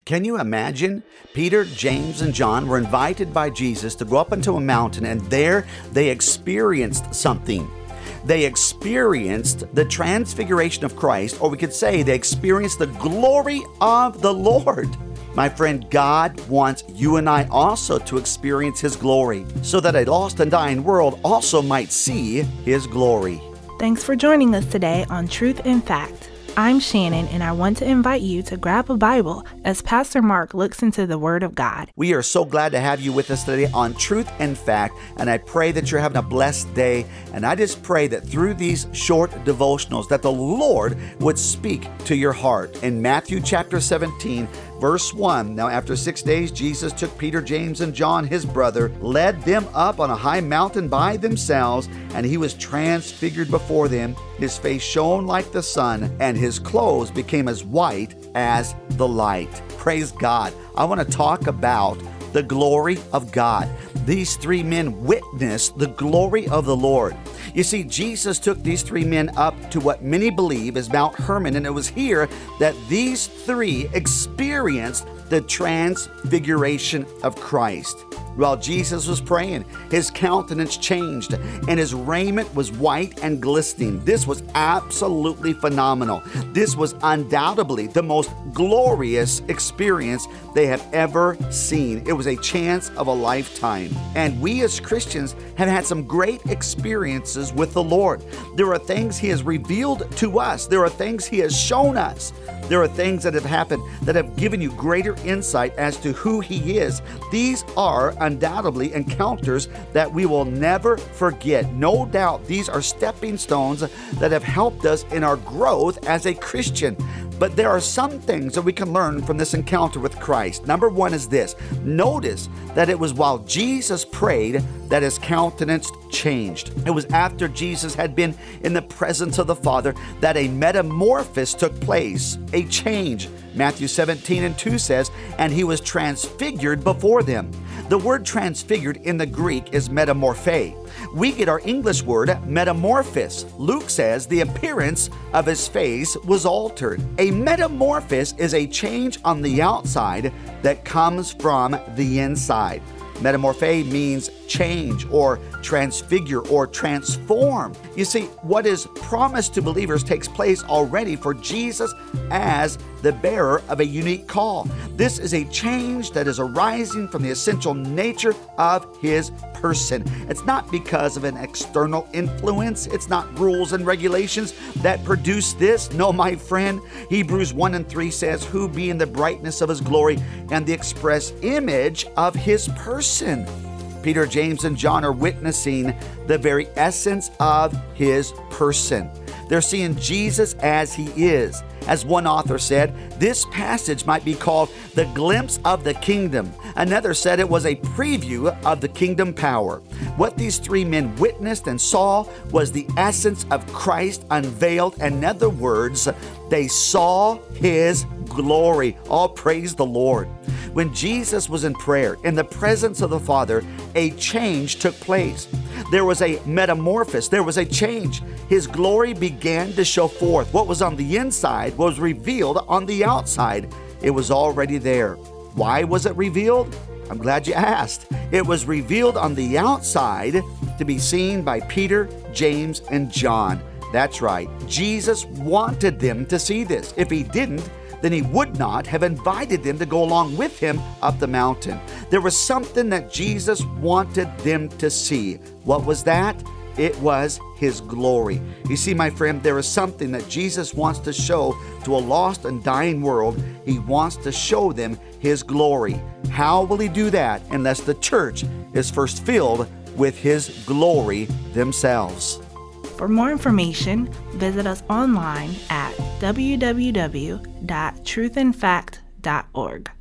Can you imagine? Peter, James, and John were invited by Jesus to go up into a mountain, and there they experienced something. They experienced the transfiguration of Christ, or we could say they experienced the glory of the Lord. My friend, God wants you and I also to experience His glory, so that a lost and dying world also might see His glory. Thanks for joining us today on Truth in Fact. I'm Shannon, and I want to invite you to grab a Bible as Pastor Mark looks into the Word of God. We are so glad to have you with us today on Truth in Fact, and I pray that you're having a blessed day. And I just pray that through these short devotionals that the Lord would speak to your heart. In Matthew chapter 17, verse 1, now after 6 days, Jesus took Peter, James, and John, his brother, led them up on a high mountain by themselves, and He was transfigured before them. His face shone like the sun, and His clothes became as white as the light. Praise God. I want to talk about the glory of God. These three men witnessed the glory of the Lord. You see, Jesus took these three men up to what many believe is Mount Hermon, and it was here that these three experienced the transfiguration of Christ. While Jesus was praying, His countenance changed and His raiment was white and glistening. This was absolutely phenomenal. This was undoubtedly the most glorious experience they have ever seen. It was a chance of a lifetime. And we as Christians have had some great experiences with the Lord. There are things He has revealed to us. There are things He has shown us. There are things that have happened that have given you greater insight as to who He is. These are undoubtedly encounters that we will never forget. No doubt these are stepping stones that have helped us in our growth as a Christian. But there are some things that we can learn from this encounter with Christ. Number one is this. Notice that it was while Jesus prayed that His countenance changed. It was after Jesus had been in the presence of the Father that a metamorphosis took place, a change. Matthew 17:2 says, and He was transfigured before them. The word transfigured in the Greek is metamorphe. We get our English word metamorphosis. Luke says the appearance of His face was altered. A metamorphosis is a change on the outside that comes from the inside. Metamorphe means change or transfigure or transform. You see, what is promised to believers takes place already for Jesus as the bearer of a unique call. This is a change that is arising from the essential nature of His person. It's not because of an external influence. It's not rules and regulations that produce this. No, my friend. Hebrews 1:3 says, who being the brightness of His glory and the express image of His person. Peter, James, and John are witnessing the very essence of His person. They're seeing Jesus as He is. As one author said, this passage might be called the glimpse of the kingdom. Another said it was a preview of the kingdom power. What these three men witnessed and saw was the essence of Christ unveiled. In other words, they saw His glory. All praise the Lord. When Jesus was in prayer, in the presence of the Father, a change took place. There was a metamorphosis. There was a change. His glory began to show forth. What was on the inside was revealed on the outside. It was already there. Why was it revealed? I'm glad you asked. It was revealed on the outside to be seen by Peter, James, and John. That's right. Jesus wanted them to see this. If He didn't, then He would not have invited them to go along with Him up the mountain. There was something that Jesus wanted them to see. What was that? It was His glory. You see, my friend, there is something that Jesus wants to show to a lost and dying world. He wants to show them His glory. How will He do that unless the church is first filled with His glory themselves? For more information, visit us online at www.truthinfact.org.